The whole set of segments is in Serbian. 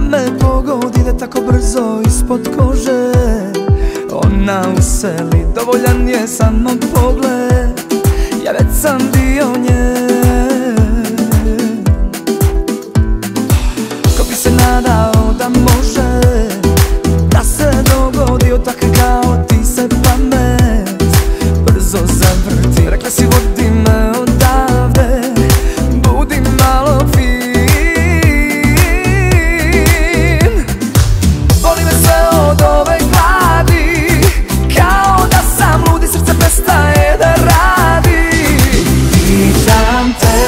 me pogodi da tako brzo ispod kože ona useli, dovoljan je samo pogled, ja već sam dio nje. Ko bi se nadao da može da se dogodi od takve kao ti se pamet brzo zavrti. Rekla si vodi me odavde, budi malo fin. Boli me sve od ove gladi, kao da sam ludi, srce prestaje da radi. Pitam te,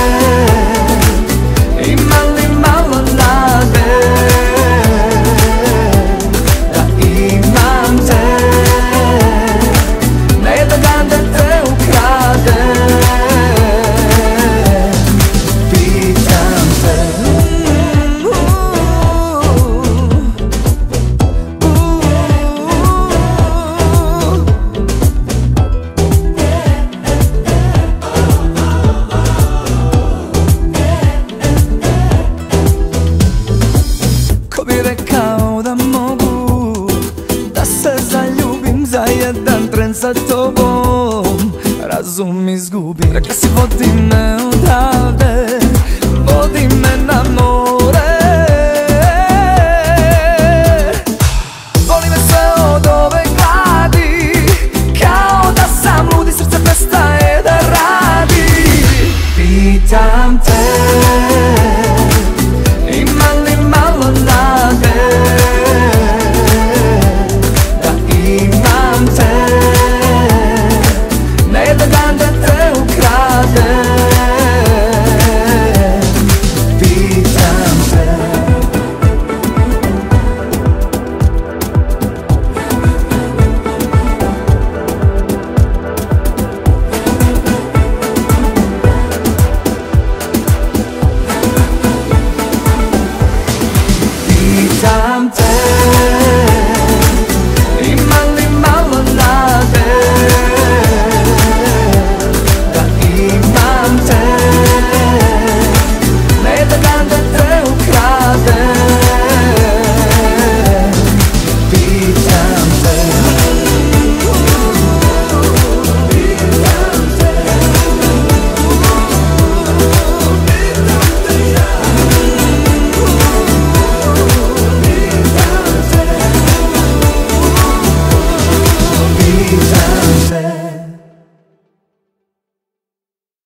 ima li malo nade da imam te, ne jedan dan da te ukradem. Pitam te, ko bi rekao da mogu da se zaljubim za jedan tren sa tobom, razum izgubim. Rekla si vodi me odavde,